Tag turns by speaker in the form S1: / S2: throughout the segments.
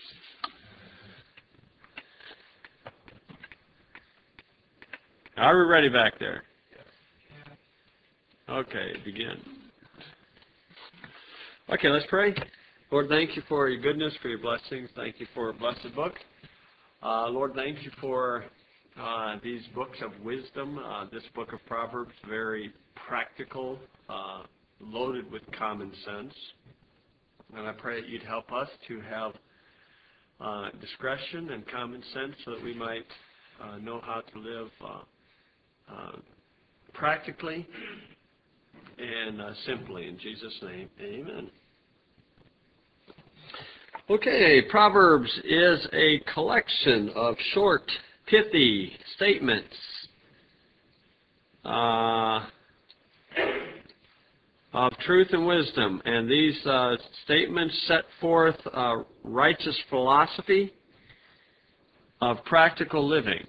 S1: Are we ready back there? Okay, begin. Okay, let's pray. Lord, thank you for your goodness, for your blessings. Thank you for a blessed book. Lord, thank you for these books of wisdom. This book of Proverbs, very practical, loaded with common sense. And I pray that you'd help us to have discretion and common sense so that we might know how to live practically and simply. In Jesus' name, amen. Okay, Proverbs is a collection of short, pithy statements of truth and wisdom. And these statements set forth a righteous philosophy of practical living.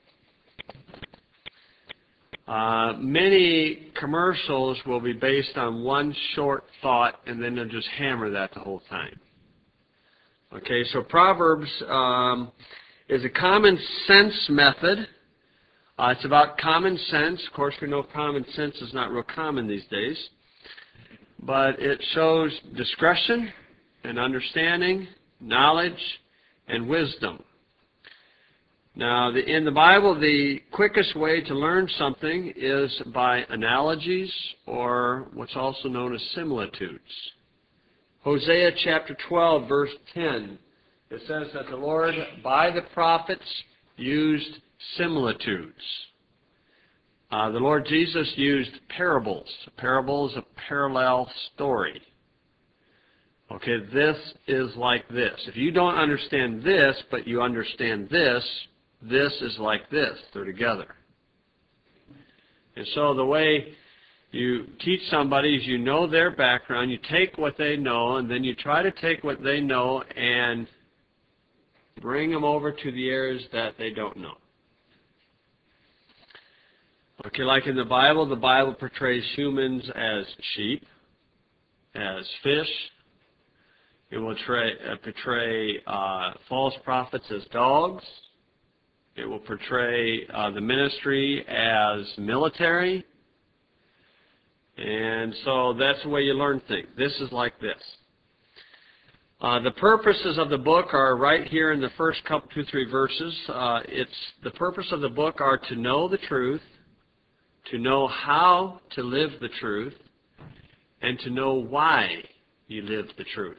S1: Many commercials will be based on one short thought, and then they'll just hammer that the whole time. Okay, so Proverbs is a common sense method. It's about common sense. Of course, we know common sense is not real common these days. But it shows discretion and understanding, knowledge, and wisdom. Now, in the Bible, the quickest way to learn something is by analogies, or what's also known as similitudes. Hosea chapter 12, verse 10, it says that the Lord, by the prophets, used similitudes. The Lord Jesus used parables. A parable is a parallel story. Okay, this is like this. If you don't understand this, but you understand this, this is like this. They're together. And so the way you teach somebody is you know their background, you take what they know, and then you try to take what they know and bring them over to the areas that they don't know. Okay, like in the Bible portrays humans as sheep, as fish. It will portray false prophets as dogs. It will portray the ministry as military. And so that's the way you learn things. This is like this. The purposes of the book are right here in the first couple, 2-3 verses. The purpose of the book are to know the truth, to know how to live the truth, and to know why you live the truth.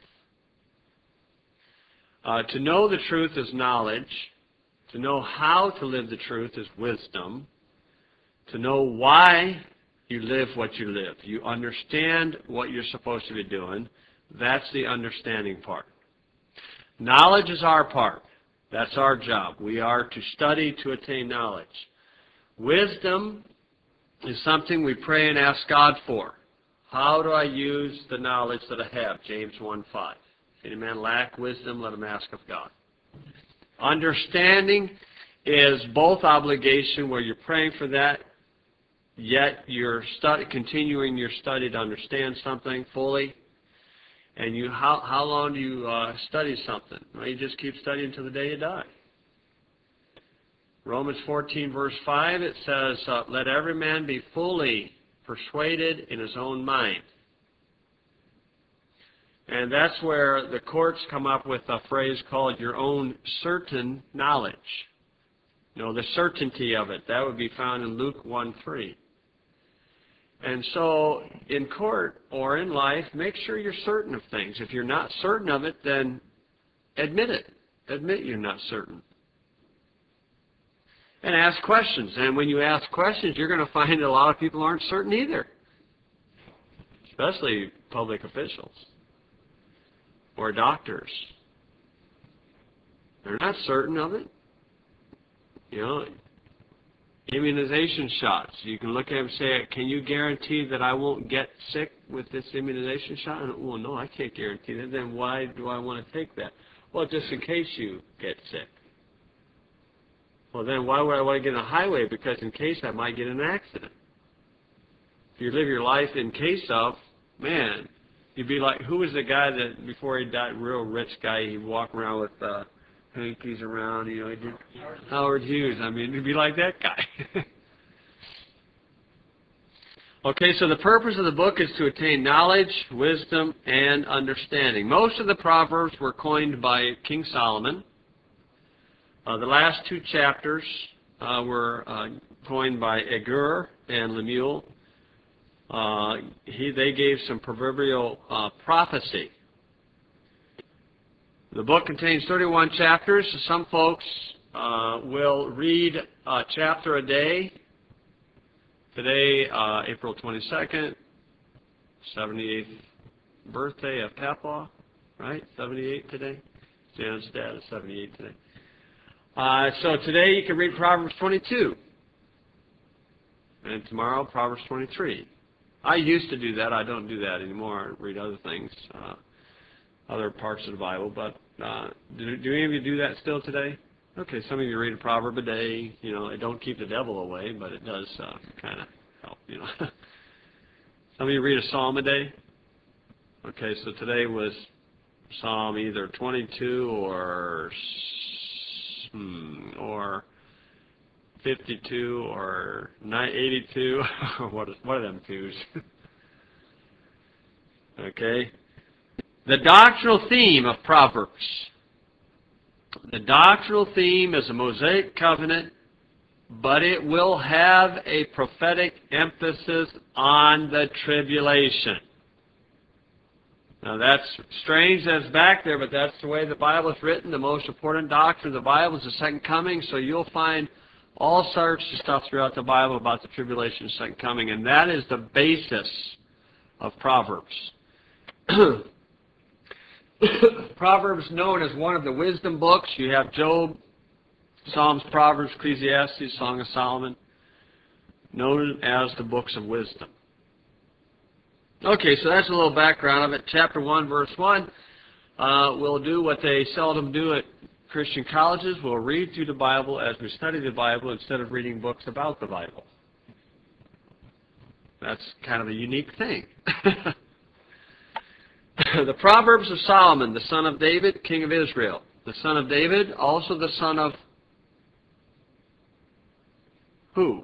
S1: To know the truth is knowledge. To know how to live the truth is wisdom. To know why you live what you live. You understand what you're supposed to be doing. That's the understanding part. Knowledge is our part. That's our job. We are to study to attain knowledge. Wisdom is something we pray and ask God for. How do I use the knowledge that I have? James 1:5. If any man lack wisdom, let him ask of God. Understanding is both obligation, where you're praying for that, yet you're continuing your study to understand something fully. And how long do you study something? Well, you just keep studying until the day you die. Romans 14, verse 5, it says, let every man be fully persuaded in his own mind. And that's where the courts come up with a phrase called your own certain knowledge. You know, the certainty of it. That would be found in Luke 1:3. And so in court or in life, make sure you're certain of things. If you're not certain of it, then admit it. Admit you're not certain. And ask questions. And when you ask questions, you're going to find that a lot of people aren't certain either. Especially public officials or doctors. They're not certain of it. You know, immunization shots. You can look at them and say, can you guarantee that I won't get sick with this immunization shot? And, well, no, I can't guarantee that. Then why do I want to take that? Well, just in case you get sick. Well, then why would I want to get on a highway? Because in case I might get in an accident. If you live your life in case of, man, You'd be like, who was the guy that before he died, real rich guy, he'd walk around with hankies around, you know, he did Howard Hughes. I mean, you'd be like that guy. Okay, so the purpose of the book is to attain knowledge, wisdom, and understanding. Most of the Proverbs were coined by King Solomon. The last two chapters were coined by Agur and Lemuel. They gave some proverbial prophecy. The book contains 31 chapters. Some folks will read a chapter a day. Today, April 22nd, 78th birthday of Papa, right? 78 today. Jan's dad is 78 today. So today you can read Proverbs 22. And tomorrow, Proverbs 23. I used to do that. I don't do that anymore. I read other things, other parts of the Bible. But do any of you do that still today? Okay, some of you read a proverb a day. You know, it don't keep the devil away, but it does kind of help, you know. Some of you read a psalm a day. Okay, so today was Psalm either 22 or 52 or 82. What are them twos? Okay. The doctrinal theme of Proverbs. The doctrinal theme is a Mosaic covenant, but it will have a prophetic emphasis on the tribulation. Now that's strange that's back there, but that's the way the Bible is written. The most important doctrine of the Bible is the second coming, so you'll find all sorts of stuff throughout the Bible about the tribulation and second coming, and that is the basis of Proverbs. Proverbs known as one of the wisdom books. You have Job, Psalms, Proverbs, Ecclesiastes, Song of Solomon, known as the books of wisdom. Okay, so that's a little background of it. Chapter 1, verse 1. We'll do what they seldom do at Christian colleges. We'll read through the Bible as we study the Bible instead of reading books about the Bible. That's kind of a unique thing. The Proverbs of Solomon, the son of David, king of Israel. The son of David, also the son of who?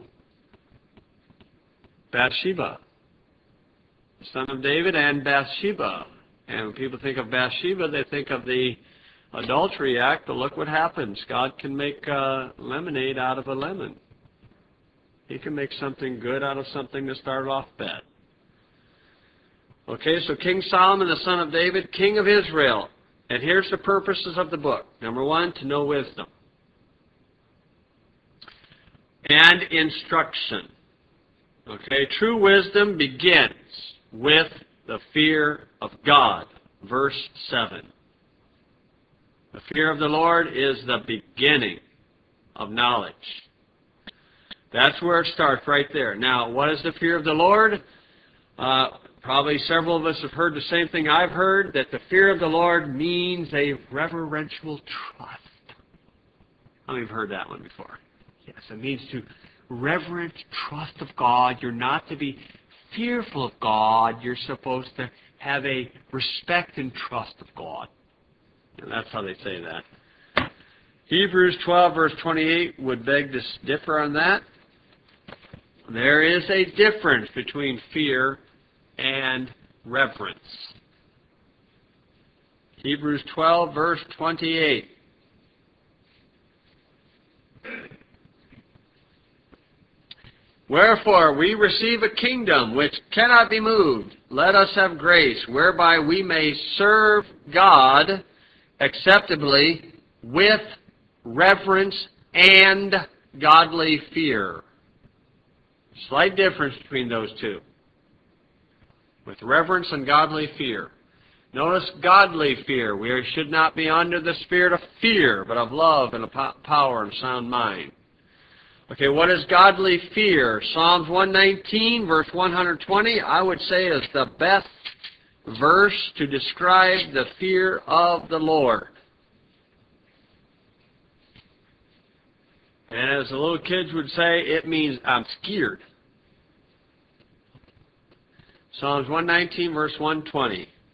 S1: Bathsheba. The son of David and Bathsheba. And when people think of Bathsheba, they think of the adultery act, but look what happens. God can make lemonade out of a lemon. He can make something good out of something that started off bad. Okay, so King Solomon, the son of David, king of Israel. And here's the purposes of the book. Number one, to know wisdom and instruction. Okay, true wisdom begins with the fear of God. Verse 7. The fear of the Lord is the beginning of knowledge. That's where it starts, right there. Now, what is the fear of the Lord? Probably several of us have heard the same thing I've heard, that the fear of the Lord means a reverential trust. How many have heard that one before? Yes, it means to reverent trust of God. You're not to be fearful of God. You're supposed to have a respect and trust of God. And that's how they say that. Hebrews 12, verse 28 would beg to differ on that. There is a difference between fear and reverence. Hebrews 12, verse 28. Wherefore we receive a kingdom which cannot be moved. Let us have grace, whereby we may serve God acceptably with reverence and godly fear. Slight difference between those two. With reverence and godly fear. Notice godly fear. We should not be under the spirit of fear, but of love and of power and sound mind. Okay, what is godly fear? Psalms 119, verse 120, I would say is the best verse to describe the fear of the Lord. And as the little kids would say, it means I'm scared. Psalms 119, verse 120.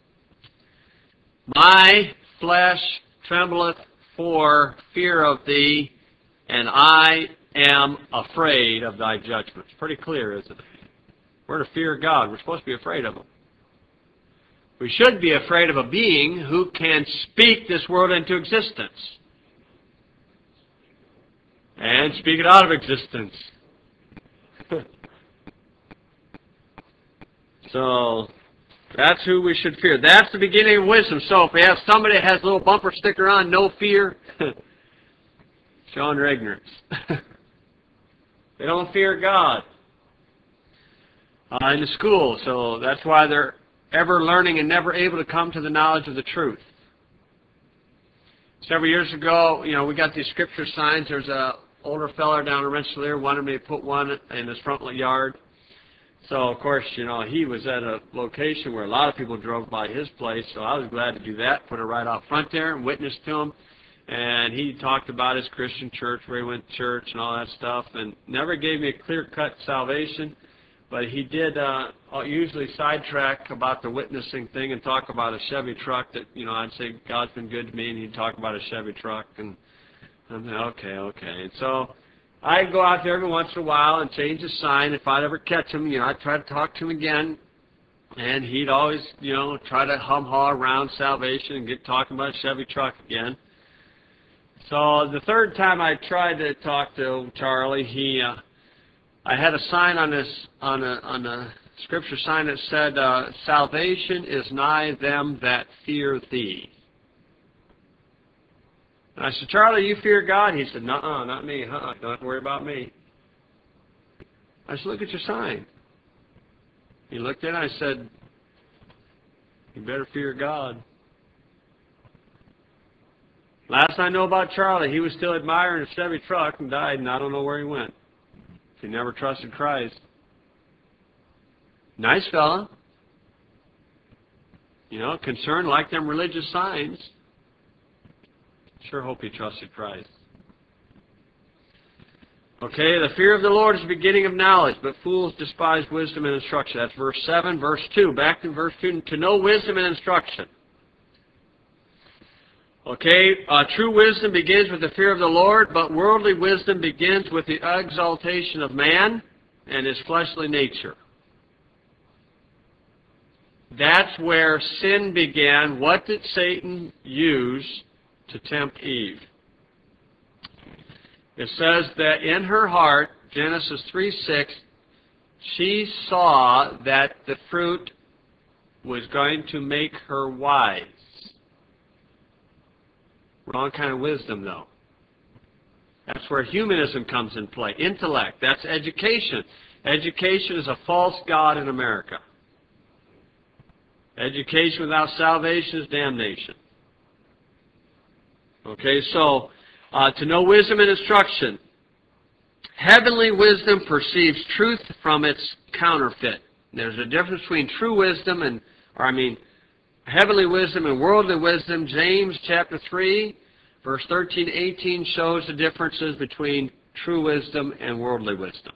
S1: My flesh trembleth for fear of thee, and I am afraid of thy judgments. Pretty clear, isn't it? We're to fear God. We're supposed to be afraid of Him. We should be afraid of a being who can speak this world into existence and speak it out of existence. So that's who we should fear. That's the beginning of wisdom. So if we have somebody that has a little bumper sticker on, no fear, showing their ignorance. They don't fear God in the school. So that's why they're ever learning and never able to come to the knowledge of the truth. Several years ago, we got these scripture signs. There's a older fella down in Rensselaer wanted me to put one in his front yard. So, of course, he was at a location where a lot of people drove by his place, so I was glad to do that, put it right out front there and witness to him. And he talked about his Christian church, where he went to church and all that stuff, and never gave me a clear-cut salvation. But he did usually sidetrack about the witnessing thing and talk about a Chevy truck that, I'd say, God's been good to me, and he'd talk about a Chevy truck. And I'm like, okay. And so I'd go out there every once in a while and change the sign. If I'd ever catch him, I'd try to talk to him again. And he'd always, try to hum-haw around salvation and get talking about a Chevy truck again. So the third time I tried to talk to Charlie, I had a sign on a scripture sign that said, "Salvation is nigh them that fear thee." And I said, "Charlie, you fear God?" He said, "Nuh-uh, not me. Don't have to worry about me." I said, "Look at your sign." He looked at it, and I said, "You better fear God." Last I know about Charlie, he was still admiring a Chevy truck and died, and I don't know where he went. He never trusted Christ. Nice fella. Concerned like them religious signs. Sure hope he trusted Christ. Okay, the fear of the Lord is the beginning of knowledge, but fools despise wisdom and instruction. That's verse 7. Verse 2, back to verse 2, to know wisdom and instruction. Okay, true wisdom begins with the fear of the Lord, but worldly wisdom begins with the exaltation of man and his fleshly nature. That's where sin began. What did Satan use to tempt Eve? It says that in her heart, Genesis 3:6, she saw that the fruit was going to make her wise. Wrong kind of wisdom, though. That's where humanism comes in play. Intellect, that's education. Education is a false god in America. Education without salvation is damnation. Okay, so to know wisdom and instruction. Heavenly wisdom perceives truth from its counterfeit. There's a difference between true wisdom heavenly wisdom and worldly wisdom. James chapter 3, verse 13-18 shows the differences between true wisdom and worldly wisdom.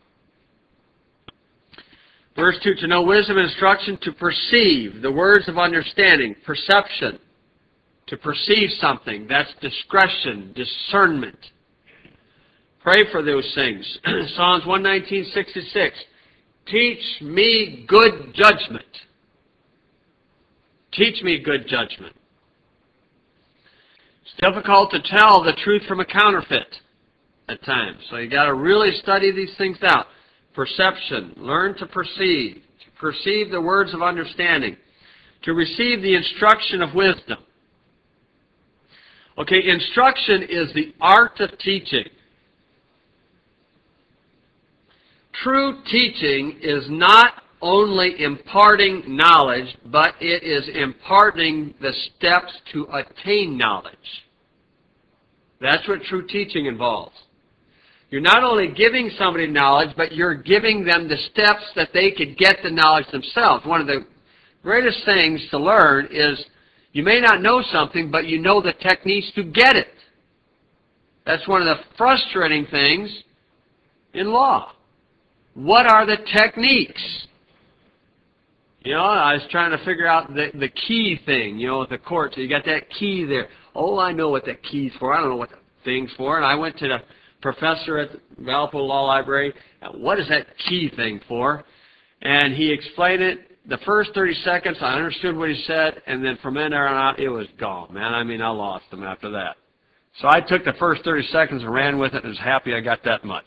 S1: Verse 2, to know wisdom and instruction, to perceive the words of understanding, perception, to perceive something. That's discretion, discernment. Pray for those things. Psalms 119:66, teach me good judgment. Teach me good judgment. It's difficult to tell the truth from a counterfeit at times. So you got to really study these things out. Perception, learn to perceive the words of understanding, to receive the instruction of wisdom. Okay, instruction is the art of teaching. True teaching is not only imparting knowledge, but it is imparting the steps to attain knowledge. That's what true teaching involves. You're not only giving somebody knowledge, but you're giving them the steps that they could get the knowledge themselves. One of the greatest things to learn is you may not know something, but you know the techniques to get it. That's one of the frustrating things in law. What are the techniques? You know, I was trying to figure out the key thing, you know, with the court. So you got that key there. Oh, I know what that key's for. I don't know what the thing's for. And I went to the professor at the Valpo Law Library. What is that key thing for? And he explained it. The first 30 seconds, I understood what he said, and then from there on out, it was gone, man. I mean, I lost him after that. So I took the first 30 seconds and ran with it and was happy I got that much.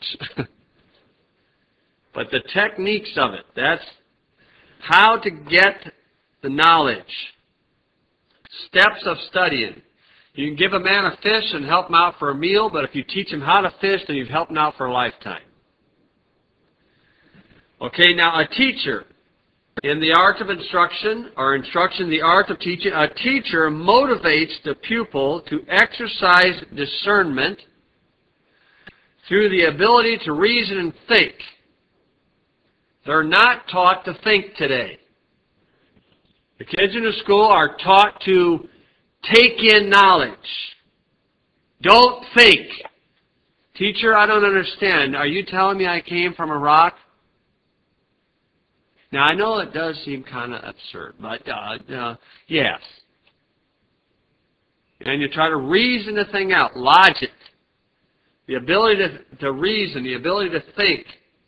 S1: But the techniques of it, that's how to get the knowledge. Steps of studying. You can give a man a fish and help him out for a meal, but if you teach him how to fish, then you've helped him out for a lifetime. Okay, now a teacher. In the art of instruction, or instruction, the art of teaching, a teacher motivates the pupil to exercise discernment through the ability to reason and think. They're not taught to think today. The kids in the school are taught to take in knowledge. Don't think. Teacher, I don't understand. Are you telling me I came from a rock? Now, I know it does seem kind of absurd, but yes. And you try to reason the thing out, logic, the ability to reason, the ability to think.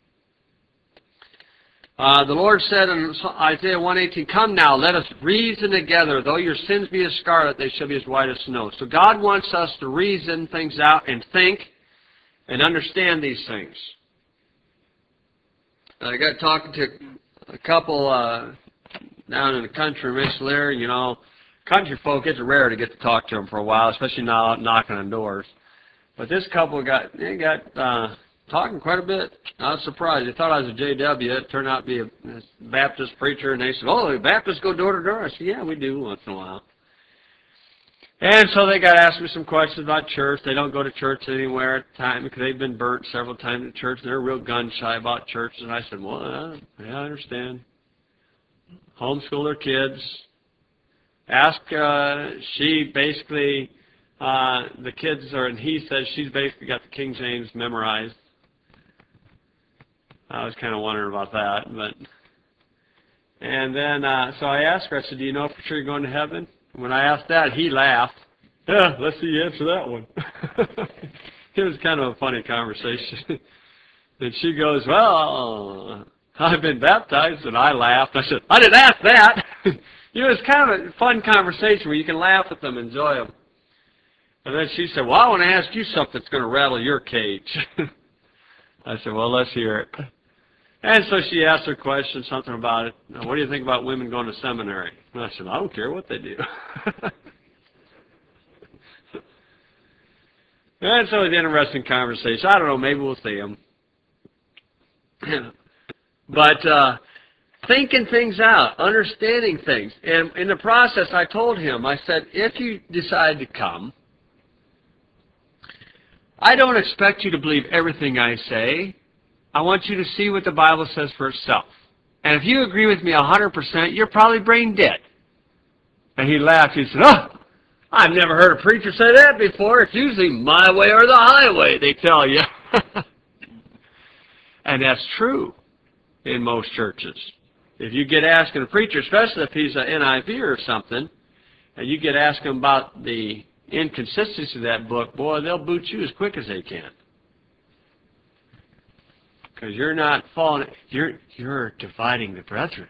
S1: The Lord said in Isaiah 1:18, "Come now, let us reason together. Though your sins be as scarlet, they shall be as white as snow." So God wants us to reason things out and think and understand these things. I got talking to a couple down in the country, Micheler, you know, country folk, it's rare to get to talk to them for a while, especially not out knocking on doors. But this couple got talking quite a bit. I was surprised. They thought I was a JW. It turned out to be a Baptist preacher, and they said, "Oh, the Baptists go door to door." I said, "Yeah, we do once in a while." And so they got to ask me some questions about church. They don't go to church anywhere at the time because they've been burnt several times in church. They're real gun-shy about church. And I said, well, yeah, I understand. Homeschool their kids. Ask, she basically, the kids are, and he says she's basically got the King James memorized. I was kind of wondering about that. And then, so I asked her, I said, "Do you know for sure you're going to heaven?" When I asked that, he laughed. Yeah, let's see you answer that one. It was kind of a funny conversation. And she goes, "Well, I've been baptized," and I laughed. I said, "I didn't ask that." You know, it's kind of a fun conversation where you can laugh at them, enjoy them. And then she said, "Well, I want to ask you something that's going to rattle your cage." I said, "Well, let's hear it." And so she asked her question, something about it. "What do you think about women going to seminary?" And I said, "I don't care what they do." And so it was an interesting conversation. I don't know, maybe we'll see them. But thinking things out, understanding things. And in the process, I told him, I said, if you decide to come, I don't expect you to believe everything I say. I want you to see what the Bible says for itself. And if you agree with me 100%, you're probably brain dead. And he laughed. He said, "Oh, I've never heard a preacher say that before. It's usually my way or the highway, they tell you." And that's true in most churches. If you get asking a preacher, especially if he's an NIV or something, and you get asking about the inconsistency of that book, boy, they'll boot you as quick as they can. Because you're not falling, you're dividing the brethren.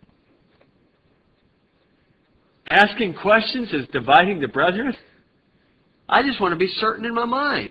S1: Asking questions is dividing the brethren? I just want to be certain in my mind.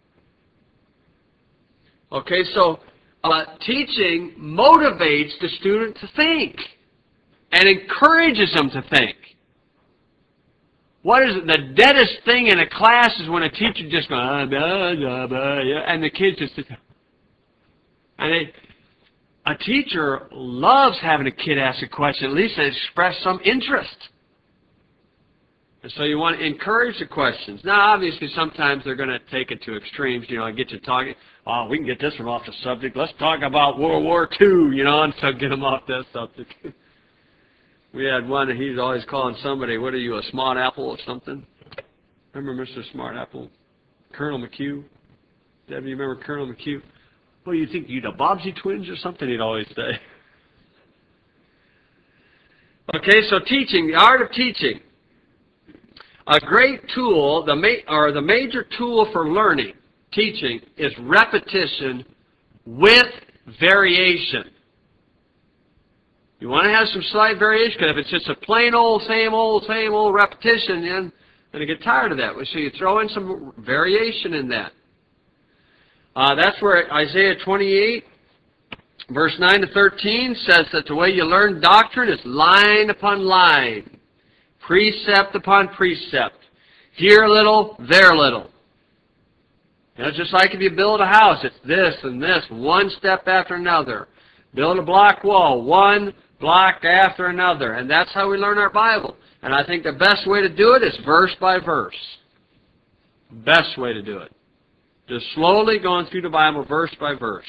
S1: Okay, so teaching motivates the student to think and encourages them to think. What is it? The deadest thing in a class is when a teacher just goes, and the kids just sit there. And a teacher loves having a kid ask a question, at least express some interest. And so you want to encourage the questions. Now, obviously, sometimes they're going to take it to extremes, you know, and get you talking. "Oh, we can get this one off the subject. Let's talk about World War II, you know," and so get them off that subject. We had one, and he's always calling somebody, "What are you, a smart apple or something?" Remember Mr. Smart Apple? Colonel McHugh? Debbie, you remember Colonel McHugh? "What do you think, you the Bobbsey twins or something?" he'd always say. Okay, so teaching, the art of teaching. A great tool, the major tool for learning, teaching, is repetition with variation. You want to have some slight variation, because if it's just a plain old, same old repetition, then you get tired of that. So you throw in some variation in that. That's where Isaiah 28, verse 9 to 13 says that the way you learn doctrine is line upon line, precept upon precept, here a little, there a little. You know, just like if you build a house, it's this and this, one step after another. Build a block wall, one block after another. And that's how we learn our Bible. And I think the best way to do it is verse by verse. Best way to do it. Just slowly going through the Bible verse by verse.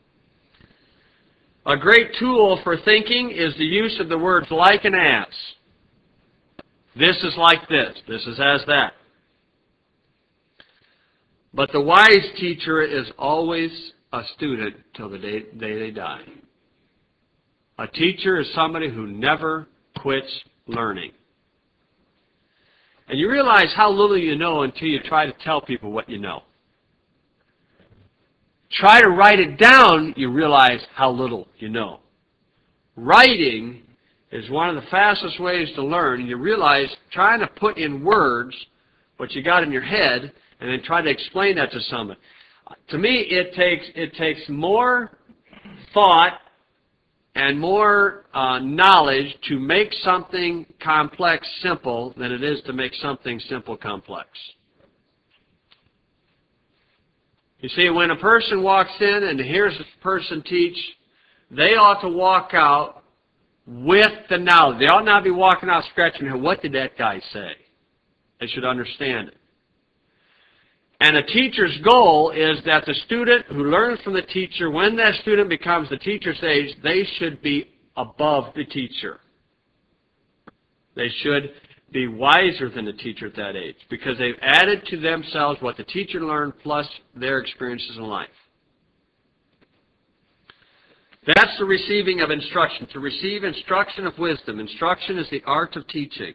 S1: A great tool for thinking is the use of the words like and as. This is like this. This is as that. But the wise teacher is always a student till the day they die. A teacher is somebody who never quits learning. And you realize how little you know until you try to tell people what you know. Try to write it down, you realize how little you know. Writing is one of the fastest ways to learn. And you realize trying to put in words what you got in your head and then try to explain that to someone. To me, it takes more thought and more knowledge to make something complex simple than it is to make something simple complex. You see, when a person walks in and hears a person teach, they ought to walk out with the knowledge. They ought not be walking out scratching their head, what did that guy say? They should understand it. And a teacher's goal is that the student who learns from the teacher, when that student becomes the teacher's age, they should be above the teacher. They should be wiser than the teacher at that age, because they've added to themselves what the teacher learned plus their experiences in life. That's the receiving of instruction. To receive instruction of wisdom. Instruction is the art of teaching.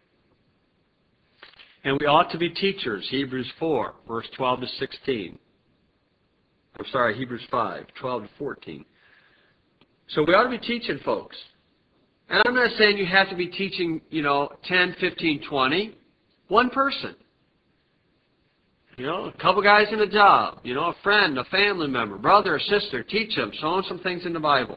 S1: And we ought to be teachers. Hebrews 4, verse 12 to 16. I'm sorry, Hebrews 5, 12 to 14. So we ought to be teaching folks. And I'm not saying you have to be teaching, 10, 15, 20. One person. A couple guys in a job. A friend, a family member, brother or sister. Teach them. Show them some things in the Bible.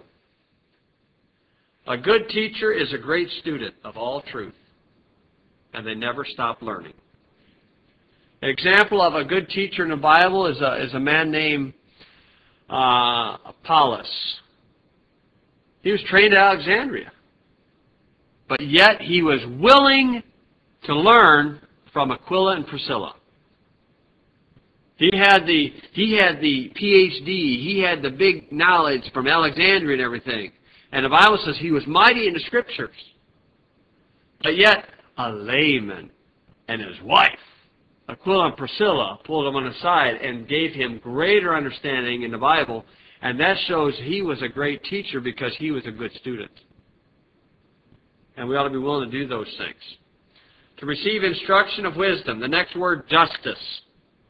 S1: A good teacher is a great student of all truth. And they never stop learning. An example of a good teacher in the Bible is a man named Apollos. He was trained at Alexandria. But yet he was willing to learn from Aquila and Priscilla. He had the PhD. He had the big knowledge from Alexandria and everything. And the Bible says he was mighty in the Scriptures. But yet a layman and his wife, Aquila and Priscilla, pulled him on the side and gave him greater understanding in the Bible, and that shows he was a great teacher because he was a good student. And we ought to be willing to do those things. To receive instruction of wisdom, the next word, justice.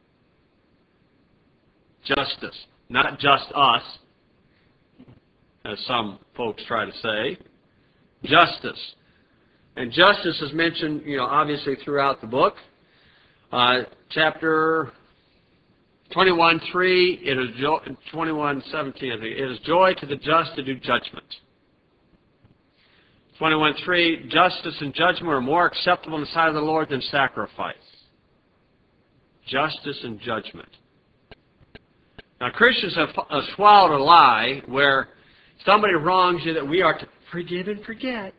S1: Justice, not just us, as some folks try to say. Justice. And justice is mentioned, obviously throughout the book. Chapter 21:3, it is 21:17, I think. It is joy to the just to do judgment. 21:3, justice and judgment are more acceptable in the sight of the Lord than sacrifice. Justice and judgment. Now, Christians have swallowed a lie where somebody wrongs you that we are to forgive and forget.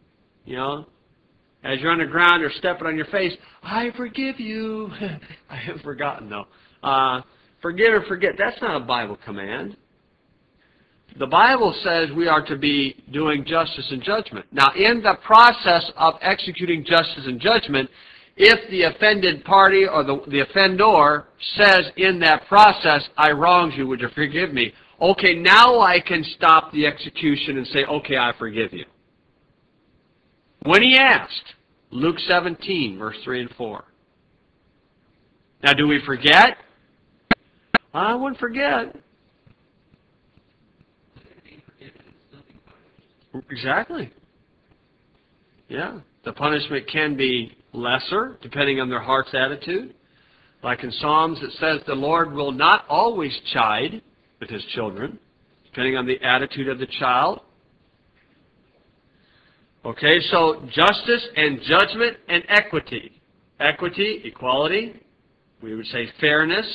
S1: As you're on the ground, you're stepping on your face. I forgive you. I have forgotten, though. Forgive and forget. That's not a Bible command. The Bible says we are to be doing justice and judgment. Now, in the process of executing justice and judgment, if the offended party or the offender says in that process, I wronged you, would you forgive me? Okay, now I can stop the execution and say, okay, I forgive you. when he asked. Luke 17, verse 3 and 4. Now, do we forget? I wouldn't forget. Exactly. Yeah. The punishment can be lesser, depending on their heart's attitude. Like in Psalms, it says the Lord will not always chide with his children, depending on the attitude of the child. Okay, so justice and judgment and equity. Equity, equality. We would say fairness.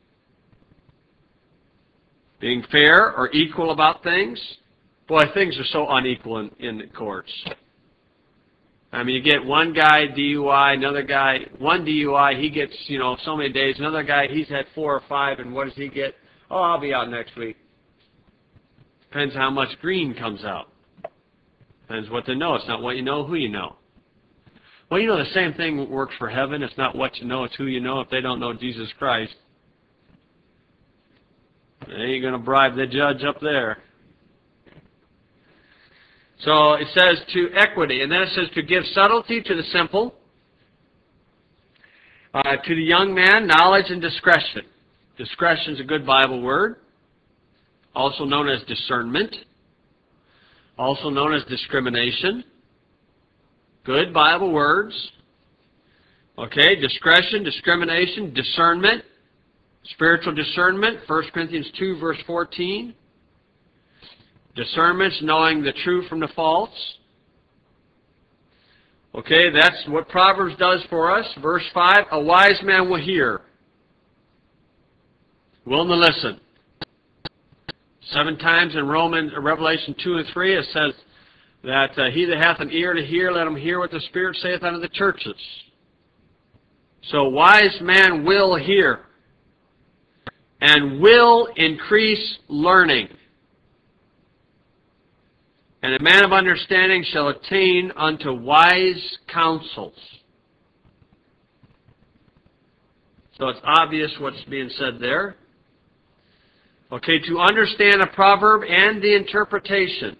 S1: Being fair or equal about things. Boy, things are so unequal in the courts. I mean, you get one guy DUI, another guy, one DUI, he gets, so many days. Another guy, he's had 4 or 5, and what does he get? Oh, I'll be out next week. Depends how much green comes out. Depends what they know. It's not what you know, who you know. Well, the same thing works for heaven. It's not what you know, it's who you know. If they don't know Jesus Christ, they ain't going to bribe the judge up there. So it says to equity, and then it says to give subtlety to the simple, to the young man, knowledge and discretion. Discretion is a good Bible word, also known as discernment, also known as discrimination. Good Bible words. Okay, discretion, discrimination, discernment, spiritual discernment, 1 Corinthians 2, verse 14. Discernment's knowing the true from the false. Okay, that's what Proverbs does for us. Verse 5, a wise man will hear, willing to listen. 7 times in Revelation 2 and 3, it says that he that hath an ear to hear, let him hear what the Spirit saith unto the churches. So a wise man will hear and will increase learning. And a man of understanding shall attain unto wise counsels. So it's obvious what's being said there. Okay, to understand a proverb and the interpretation.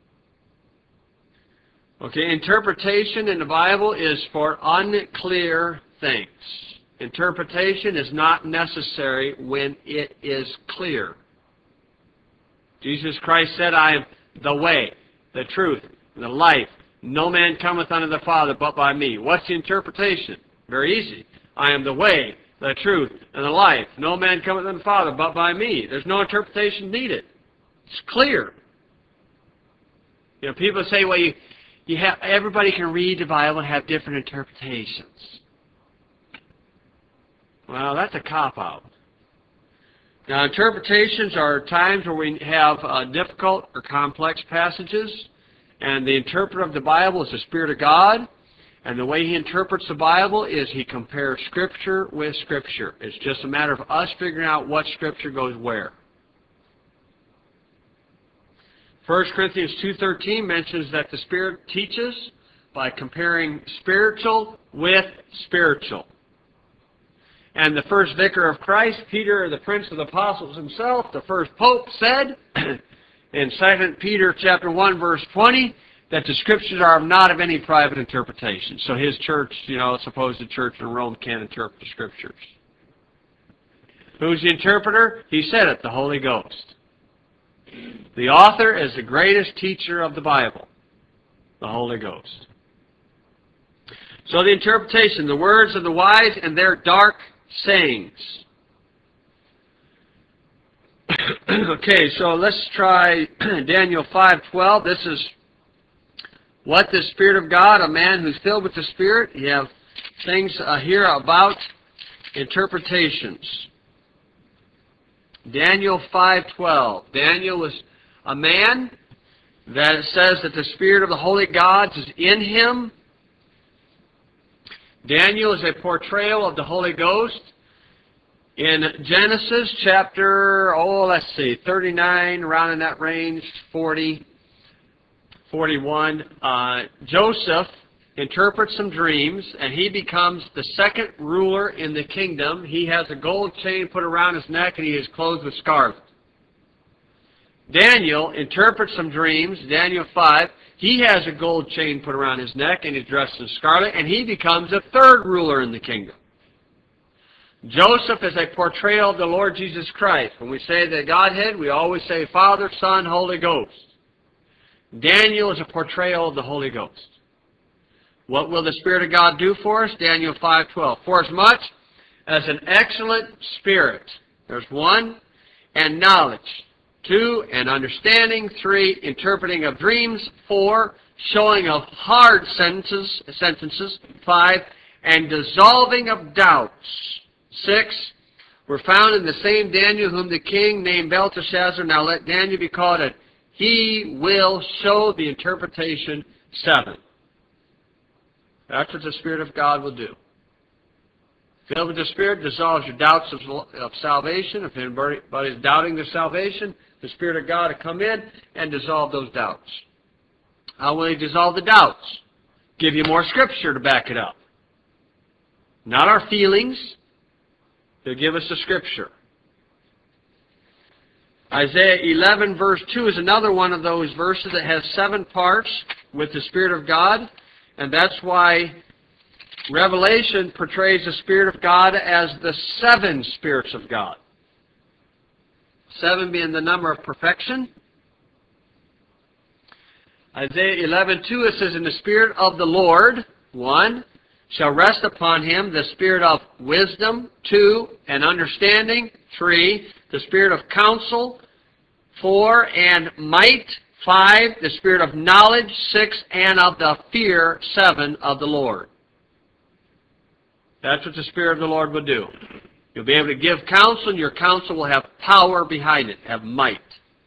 S1: Okay, interpretation in the Bible is for unclear things. Interpretation is not necessary when it is clear. Jesus Christ said, I am the way, the truth, and the life. No man cometh unto the Father but by me. What's the interpretation? Very easy. I am the way, the truth, and the life. No man cometh unto the Father but by me. There's no interpretation needed. It's clear. People say, well, you have everybody can read the Bible and have different interpretations. Well, that's a cop-out. Now, interpretations are times where we have difficult or complex passages, and the interpreter of the Bible is the Spirit of God, and the way he interprets the Bible is he compares Scripture with Scripture. It's just a matter of us figuring out what Scripture goes where. 1 Corinthians 2:13 mentions that the Spirit teaches by comparing spiritual with spiritual. And the first vicar of Christ, Peter, the Prince of the Apostles himself, the first Pope, said in 2 Peter chapter 1, verse 20, that the Scriptures are not of any private interpretation. So his church, supposed church in Rome can't interpret the Scriptures. Who's the interpreter? He said it, the Holy Ghost. The author is the greatest teacher of the Bible, the Holy Ghost. So the interpretation, the words of the wise and their dark sayings. Okay, so let's try Daniel 5:12. This is what the Spirit of God, a man who's filled with the Spirit. You have things here about interpretations. Daniel 5:12. Daniel was a man that it says that the Spirit of the Holy Gods is in him. Daniel is a portrayal of the Holy Ghost. In Genesis chapter, 39, around in that range, 40, 41, Joseph interprets some dreams, and he becomes the second ruler in the kingdom. He has a gold chain put around his neck, and he is clothed with scarlet. Daniel interprets some dreams, Daniel 5. He has a gold chain put around his neck, and he's dressed in scarlet, and he becomes a third ruler in the kingdom. Joseph is a portrayal of the Lord Jesus Christ. When we say the Godhead, we always say Father, Son, Holy Ghost. Daniel is a portrayal of the Holy Ghost. What will the Spirit of God do for us? Daniel 5:12. For as much as an excellent spirit, there's 1, and knowledge, 2, and understanding, 3, interpreting of dreams, 4, showing of hard sentences, 5, and dissolving of doubts, 6, were found in the same Daniel whom the king named Belteshazzar. Now let Daniel be called it. He will show the interpretation, 7. That's what the Spirit of God will do. Filled with the Spirit dissolves your doubts of salvation. If anybody's doubting their salvation, the Spirit of God will come in and dissolve those doubts. How will He dissolve the doubts? Give you more Scripture to back it up. Not our feelings. He'll give us the Scripture. Isaiah 11 verse 2 is another one of those verses that has 7 parts with the Spirit of God. And that's why Revelation portrays the Spirit of God as the 7 spirits of God. 7 being the number of perfection. Isaiah 11:2, it says, "And the Spirit of the Lord," 1, "shall rest upon him, the Spirit of wisdom," 2, "and understanding," 3, "the Spirit of counsel," 4, "and might," 5, "the Spirit of knowledge," 6, "and of the fear," 7, "of the Lord." That's what the Spirit of the Lord will do. You'll be able to give counsel, and your counsel will have power behind it, have might.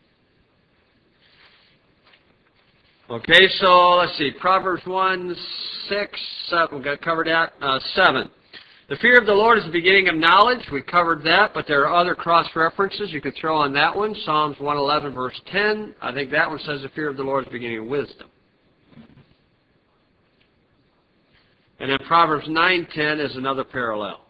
S1: Okay, so let's see. Proverbs 1, 6, 7. We've got covered that. 7. The fear of the Lord is the beginning of knowledge. We covered that, but there are other cross-references you could throw on that one. Psalms 111, verse 10. I think that one says the fear of the Lord is the beginning of wisdom. And then Proverbs 9:10 is another parallel.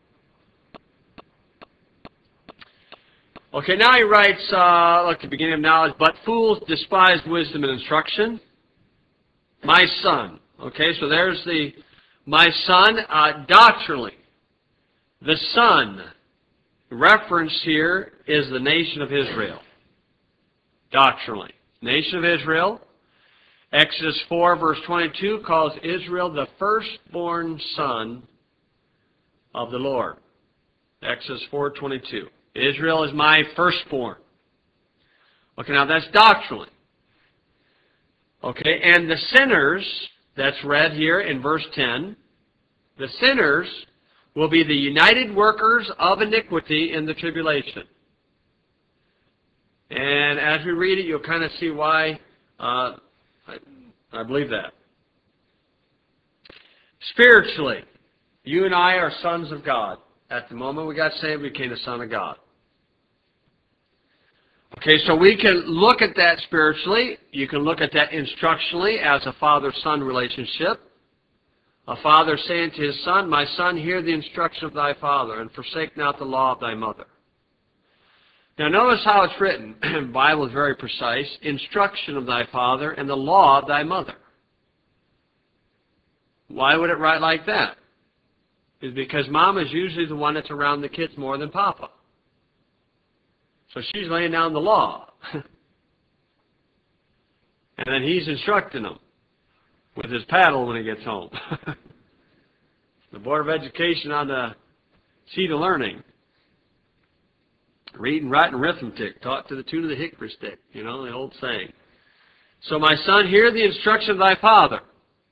S1: Okay, now he writes, look, the beginning of knowledge, "But fools despise wisdom and instruction. My son." Okay, so there's the "my son," doctrinally. The son, reference here is the nation of Israel. Doctrinally. Nation of Israel. Exodus 4, verse 22 calls Israel the firstborn son of the Lord. Exodus 4:22. Israel is my firstborn. Okay, now that's doctrinally. Okay, and the sinners, that's read here in verse 10, the sinners will be the united workers of iniquity in the tribulation. And as we read it, you'll kind of see why I believe that. Spiritually, you and I are sons of God. At the moment we got saved, we became a son of God. Okay, so we can look at that spiritually. You can look at that instructionally as a father-son relationship. A father saying to his son, "My son, hear the instruction of thy father, and forsake not the law of thy mother." Now notice how it's written. The Bible is very precise. "Instruction of thy father and the law of thy mother." Why would it write like that? It's because mom is usually the one that's around the kids more than papa. So she's laying down the law. And then he's instructing them with his paddle when he gets home. The Board of Education on the seat of learning. Reading, writing, arithmetic, taught to the tune of the hickory stick. You know, the old saying. "So my son, hear the instruction of thy father."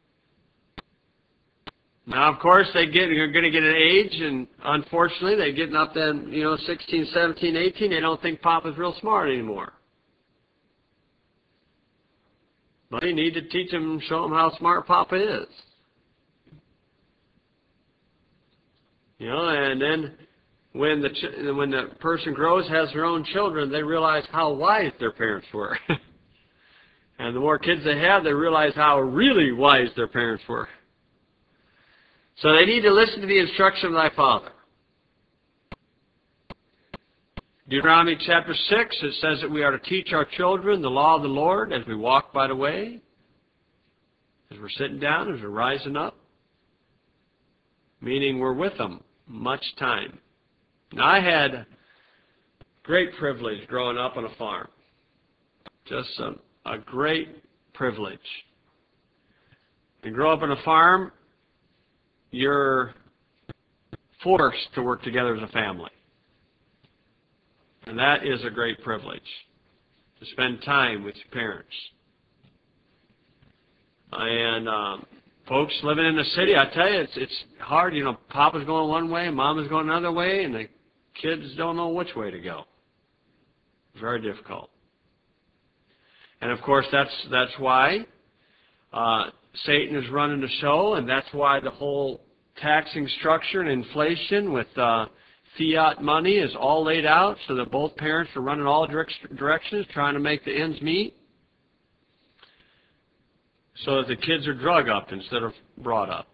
S1: Now, of course, you're going to get an age, and unfortunately, they're getting up then, 16, 17, 18, they don't think Papa's real smart anymore. But you need to teach them, show them how smart Papa is. And then when the person grows, has their own children, they realize how wise their parents were. And the more kids they have, they realize how really wise their parents were. So they need to listen to the instruction of thy father. Deuteronomy chapter 6, it says that we are to teach our children the law of the Lord as we walk by the way. As we're sitting down, as we're rising up, meaning we're with them much time. Now, I had great privilege growing up on a farm. Just a great privilege. You grow up on a farm, you're forced to work together as a family. And that is a great privilege, to spend time with your parents. And folks living in the city, I tell you, it's hard. You know, Papa's going one way, Mama's going another way, and the kids don't know which way to go. Very difficult. And of course, that's why Satan is running the show, and that's why the whole taxing structure and inflation with fiat money is all laid out so that both parents are running all directions trying to make the ends meet, so that the kids are drug up instead of brought up.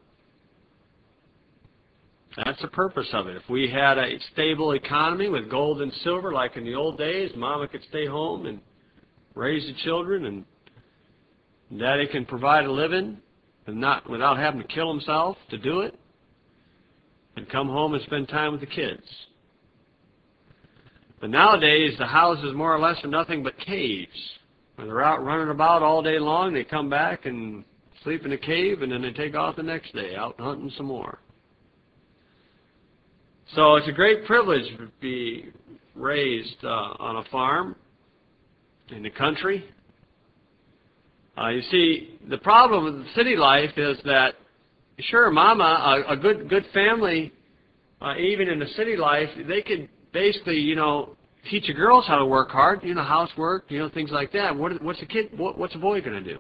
S1: That's the purpose of it. If we had a stable economy with gold and silver like in the old days, Mama could stay home and raise the children, and Daddy can provide a living and not without having to kill himself to do it, and come home and spend time with the kids. But nowadays, the houses more or less are nothing but caves. When they're out running about all day long, they come back and sleep in a cave, and then they take off the next day, out hunting some more. So it's a great privilege to be raised on a farm in the country. You see, the problem with the city life is that, sure, Mama, a good family, even in the city life, they could basically, you know, teach the girls how to work hard, you know, housework, you know, things like that. What's a boy going to do?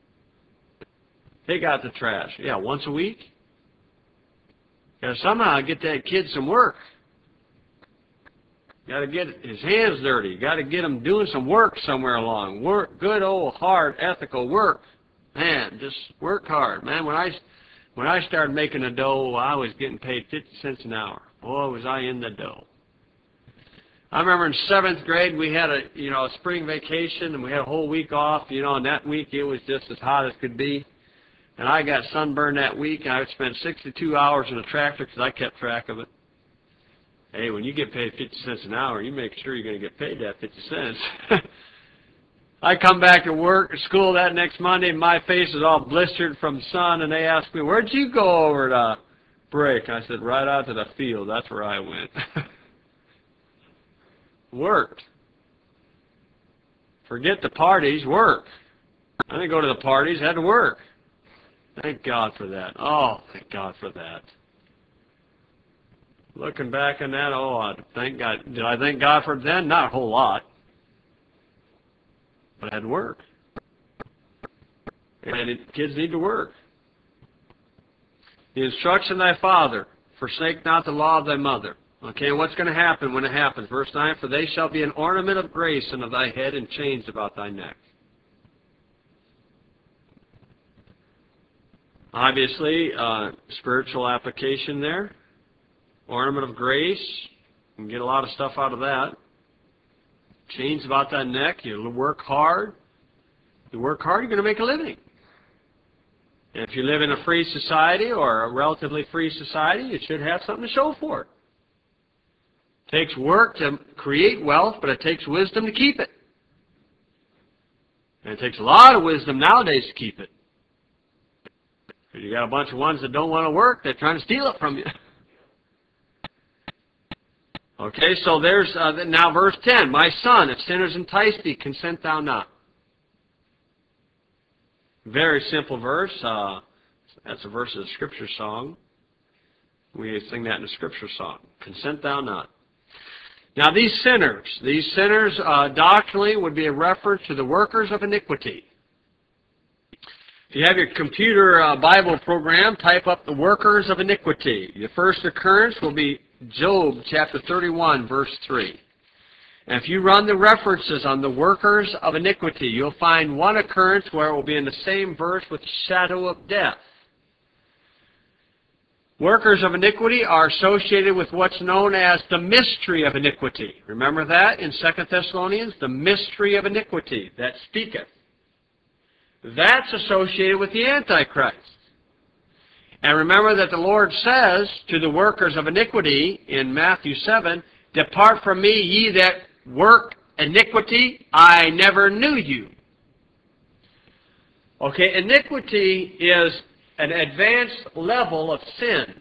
S1: Take out the trash. Yeah, once a week. Got to somehow get that kid some work. Got to get his hands dirty. Got to get him doing some work somewhere along. Work, good old hard ethical work. Man, just work hard, man. When I started making a dough, I was getting paid 50 cents an hour. Boy, was I in the dough. I remember in 7th grade we had a spring vacation, and we had a whole week off, and that week it was just as hot as could be. And I got sunburned that week, and I spent 62 hours in a tractor because I kept track of it. Hey, when you get paid 50 cents an hour, you make sure you're going to get paid that 50 cents. I come back to school that next Monday, and my face is all blistered from sun, and they asked me, "Where'd you go over to break?" I said, "Right out to the field. That's where I went." Worked. Forget the parties, work. I didn't go to the parties, I had to work. Thank God for that. Oh, thank God for that. Looking back on that, I thank God. Did I thank God for it then? Not a whole lot. But I had to work. And kids need to work. The instruction of thy father, forsake not the law of thy mother. Okay, and what's going to happen when it happens? Verse 9, for they shall be an ornament of grace unto thy head and chains about thy neck. Obviously, spiritual application there. Ornament of grace. You can get a lot of stuff out of that. Chains about thy neck. You work hard. You work hard, you're going to make a living. And if you live in a free society or a relatively free society, you should have something to show for it. It takes work to create wealth, but it takes wisdom to keep it. And it takes a lot of wisdom nowadays to keep it. Because you got a bunch of ones that don't want to work, they're trying to steal it from you. Okay, so there's now verse 10. My son, if sinners entice thee, consent thou not. Very simple verse. That's a verse of the Scripture song. We sing that in the Scripture song. Consent thou not. Now these sinners doctrinally would be a reference to the workers of iniquity. If you have your computer Bible program, type up the workers of iniquity. The first occurrence will be Job chapter 31, verse 3. And if you run the references on the workers of iniquity, you'll find one occurrence where it will be in the same verse with shadow of death. Workers of iniquity are associated with what's known as the mystery of iniquity. Remember that in 2 Thessalonians? The mystery of iniquity that speaketh. that's associated with the Antichrist. And remember that the Lord says to the workers of iniquity in Matthew 7, "Depart from me, ye that work iniquity, I never knew you." Okay, iniquity is an advanced level of sin.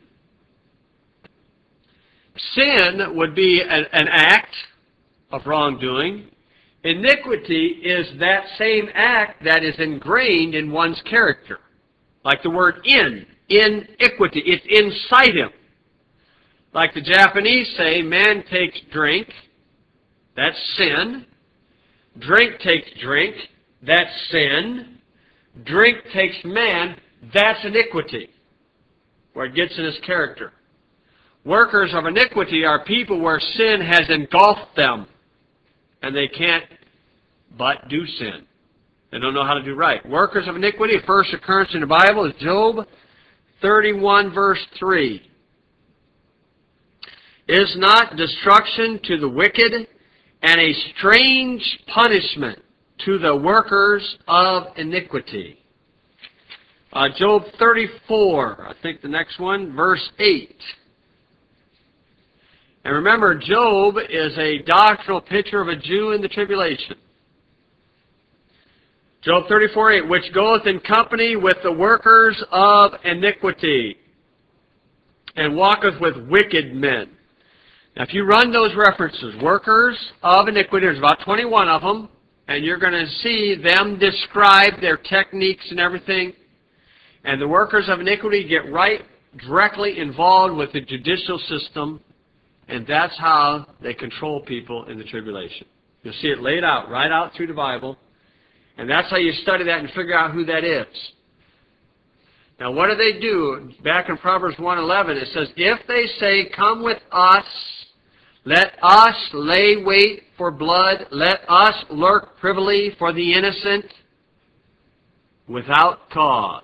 S1: Sin would be an act of wrongdoing. Iniquity is that same act that is ingrained in one's character. Like the word iniquity. It's inside him. Like the Japanese say, man takes drink, that's sin. Drink takes drink, that's sin. Drink takes man, that's iniquity, where it gets in his character. Workers of iniquity are people where sin has engulfed them, and they can't but do sin. They don't know how to do right. Workers of iniquity, first occurrence in the Bible is Job 31, verse 3. Is not destruction to the wicked and a strange punishment to the workers of iniquity? Job 34, I think the next one, verse 8. And remember, Job is a doctrinal picture of a Jew in the tribulation. Job 34:8, which goeth in company with the workers of iniquity, and walketh with wicked men. Now, if you run those references, workers of iniquity, there's about 21 of them, and you're going to see them describe their techniques and everything. And the workers of iniquity get right directly involved with the judicial system, and that's how they control people in the tribulation. You'll see it laid out, right out through the Bible. And that's how you study that and figure out who that is. Now, what do? Back in Proverbs 1:11, it says, if they say, come with us, let us lay wait for blood, let us lurk privily for the innocent, without cause.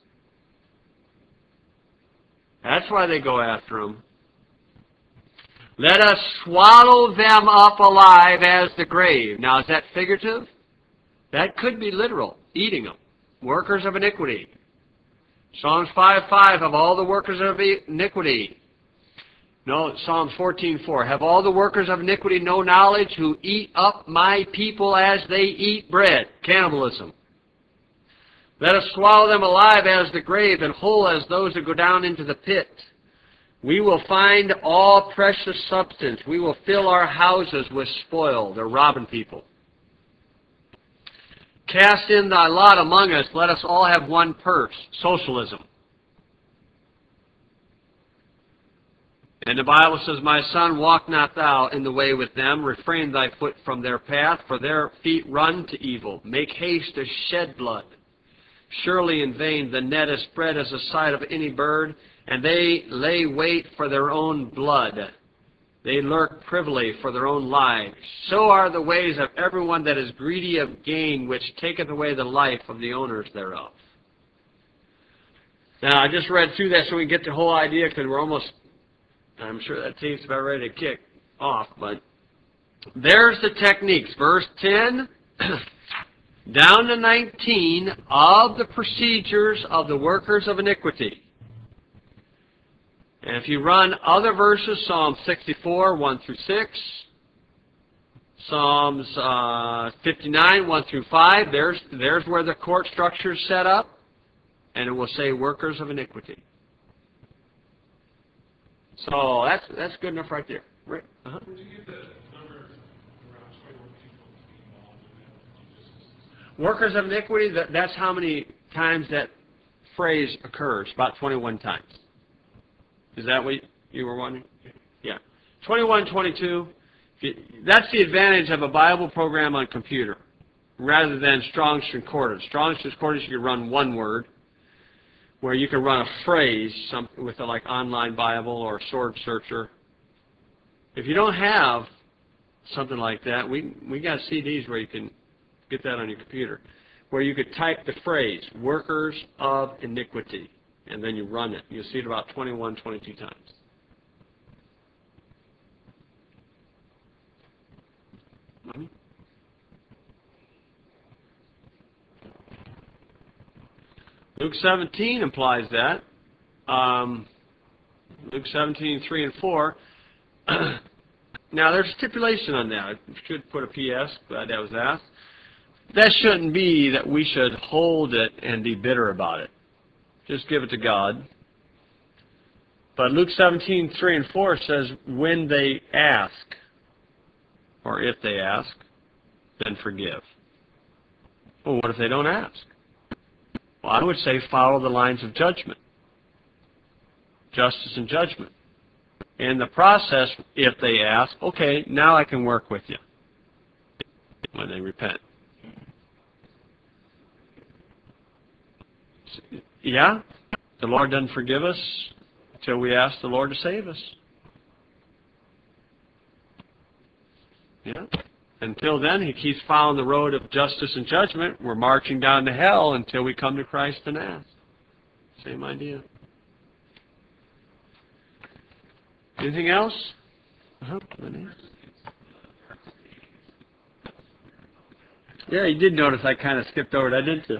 S1: That's why they go after them. Let us swallow them up alive as the grave. Now, is that figurative? That could be literal, eating them. Workers of iniquity. Psalms 5:5, have all the workers of iniquity. No, Psalms 14:4, have all the workers of iniquity no knowledge who eat up my people as they eat bread? Cannibalism. Let us swallow them alive as the grave and whole as those who go down into the pit. We will find all precious substance. We will fill our houses with spoil. They're robbing people. Cast in thy lot among us. Let us all have one purse. Socialism. And the Bible says, my son, walk not thou in the way with them. Refrain thy foot from their path, for their feet run to evil. Make haste to shed blood. Surely in vain the net is spread as the sight of any bird, and they lay wait for their own blood. They lurk privily for their own lives. So are the ways of everyone that is greedy of gain, which taketh away the life of the owners thereof. Now, I just read through that so we can get the whole idea, because we're almost, I'm sure that team's about ready to kick off. But there's the techniques. Verse 10 down to 19 of the procedures of the workers of iniquity. And if you run other verses, Psalm 64, 1 through 6, Psalms 59, 1 through 5, there's where the court structure is set up, and it will say workers of iniquity. So that's good enough right there. Right? Uh-huh.
S2: Where did you get the number around 21 people involved in that?
S1: Workers of iniquity, that's how many times that phrase occurs, about 21 times. Is that what you were wondering? Yeah. 21, 22. That's the advantage of a Bible program on computer, rather than Strong's Concordance. Strong's Concordance, you can run one word, where you can run a phrase with a like online Bible or Sword Searcher. If you don't have something like that, we got CDs where you can get that on your computer, where you could type the phrase, workers of iniquity, and then you run it. You'll see it about 21, 22 times. Luke 17 implies that. Luke 17, 3 and 4. Now, there's stipulation on that. I should put a PS, glad that was asked. That shouldn't be that we should hold it and be bitter about it. Just give it to God. But Luke 17, 3 and 4 says, when they ask, or if they ask, then forgive. Well, what if they don't ask? Well, I would say follow the lines of judgment. Justice and judgment. In the process, if they ask, okay, now I can work with you when they repent. Yeah, the Lord doesn't forgive us until we ask the Lord to save us. Yeah. Until then, He keeps following the road of justice and judgment. We're marching down to hell until we come to Christ and ask. Same idea. Anything else? Yeah, you did notice I kind of skipped over that, didn't you?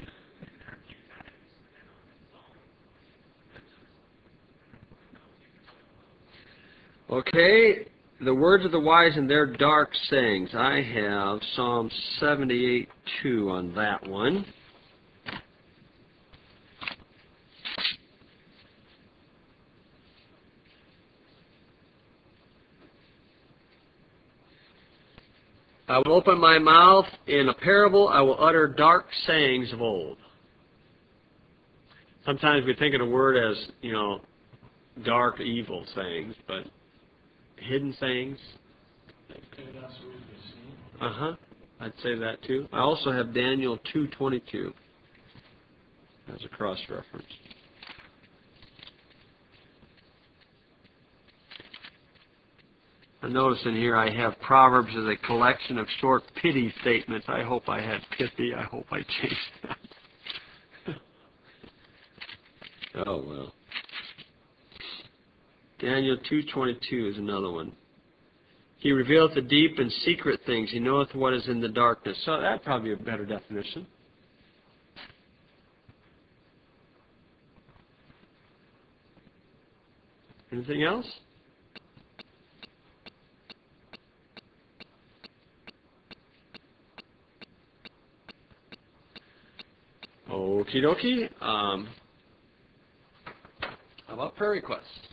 S1: Okay, the words of the wise and their dark sayings. I have Psalm 78:2 on that one. I will open my mouth in a parable. I will utter dark sayings of old. Sometimes we think of the word as, dark, evil sayings, but hidden sayings. I'd say that too. I also have Daniel 2:22 as a cross-reference. I notice in here I have Proverbs as a collection of short pity statements. I hope I had pithy. I hope I changed that. Oh, well. Daniel 2:22 is another one. He revealeth the deep and secret things. He knoweth what is in the darkness. So that'd probably be a better definition. Anything else? Okie dokie. How about prayer requests?